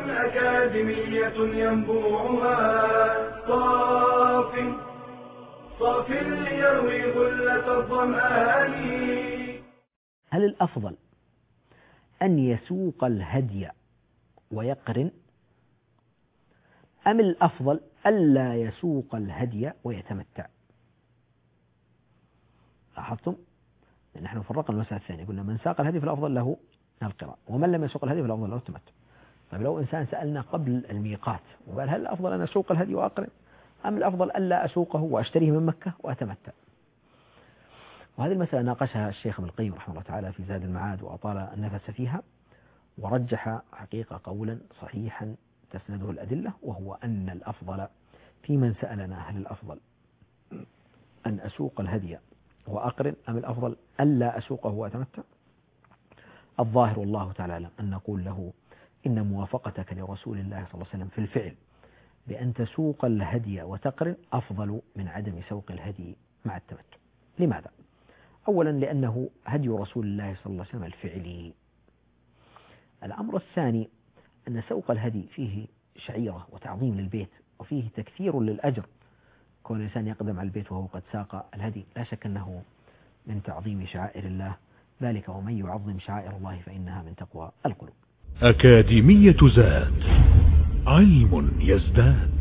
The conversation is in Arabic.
أكاديمية ينبوعها صاف ليروي غلة الظمآن. هل الأفضل أن يسوق الهدي ويقرن، أم الأفضل ألا يسوق الهدي ويتمتع؟ لاحظتم؟ نحن فرقنا المسألة الثانية، قلنا من ساق الهدي فالأفضل له القراء، ومن لم يسوق الهدي فالأفضل له التمتع. طيب لو إنسان سألنا قبل الميقات وقال هل الأفضل أن أسوق الهدي وأقرن، أم الأفضل ألا أسوقه وأشتريه من مكة وأتمتع؟ وهذه المسألة ناقشها الشيخ ابن القيم رحمه الله تعالى في زاد المعاد وأطال النفس فيها، ورجح حقيقة قولا صحيحا تسنده الأدلة، وهو أن الأفضل في من سألنا هل الأفضل أن أسوق الهدي وأقرن أم الأفضل ألا أسوقه وأتمتع، الظاهر والله تعالى أعلم أن نقول له إن موافقتك لرسول الله صلى الله عليه وسلم في الفعل بأن تسوق الهدي وتقرن أفضل من عدم سوق الهدي مع التمتع. لماذا؟ أولا لأنه هدي رسول الله صلى الله عليه وسلم الفعلي. الأمر الثاني أن سوق الهدي فيه شعيرة وتعظيم للبيت، وفيه تكثير للأجر، كون الإنسان يقدم على البيت وهو قد ساق الهدي لا شك أنه من تعظيم شعائر الله، ذلك ومن يعظم شعائر الله فإنها من تقوى القلوب. أكاديمية زاد، علم يزداد.